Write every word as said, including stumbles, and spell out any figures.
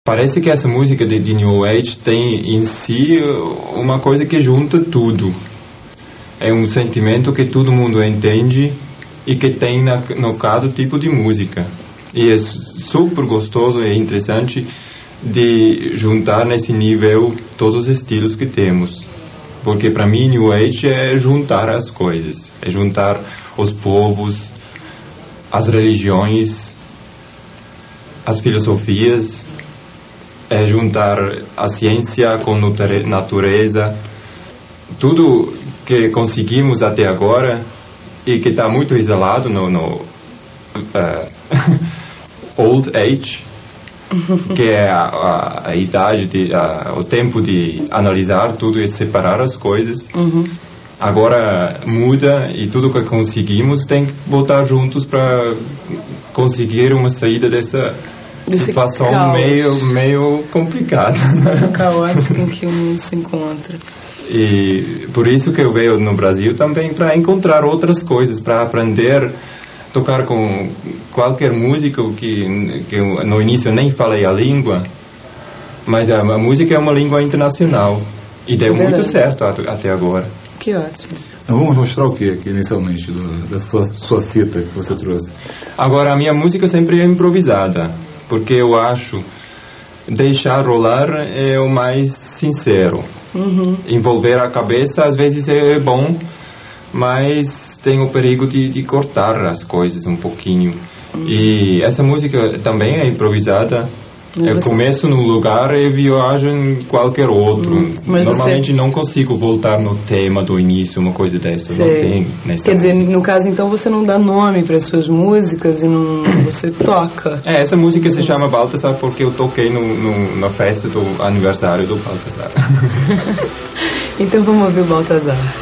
Parece que essa música de, de New Age tem em si uma coisa que junta tudo. É um sentimento que todo mundo entende e que tem na, no cada tipo de música. E é super gostoso e interessante de juntar nesse nível todos os estilos que temos. Porque para mim New Age é juntar as coisas. É juntar os povos, as religiões, as filosofias. É juntar a ciência com a natureza. Tudo que conseguimos até agora e que está muito isolado no, no uh, Old Age, que é a, a, a idade, de, a, o tempo de analisar tudo e separar as coisas. Uhum. Agora muda e tudo que conseguimos tem que voltar juntos para conseguir uma saída dessa Desse situação caos. meio, meio complicada. Essa caótica em que o mundo se encontra. E por isso que eu venho no Brasil também, para encontrar outras coisas, para aprender a tocar com qualquer músico que, que eu, no início eu nem falei a língua, mas a, a música é uma língua internacional e deu é muito certo at, até agora. Que ótimo. Então vamos mostrar o que aqui inicialmente do, da sua, sua fita que você trouxe? Agora, a minha música sempre é improvisada, porque eu acho deixar rolar é o mais sincero. Uhum. Envolver a cabeça às vezes é bom, mas tem o perigo de, de cortar as coisas um pouquinho. Uhum. E essa música também é improvisada. Eu você... começo num lugar e viajo em qualquer outro. Hum, Normalmente você... não consigo voltar no tema do início, uma coisa dessa. Não tem nessa Quer música. dizer, no caso, então, você não dá nome para as suas músicas e não você toca. É, essa música se chama Baltasar porque eu toquei no, no, na festa do aniversário do Baltasar. Então vamos ouvir o Baltasar.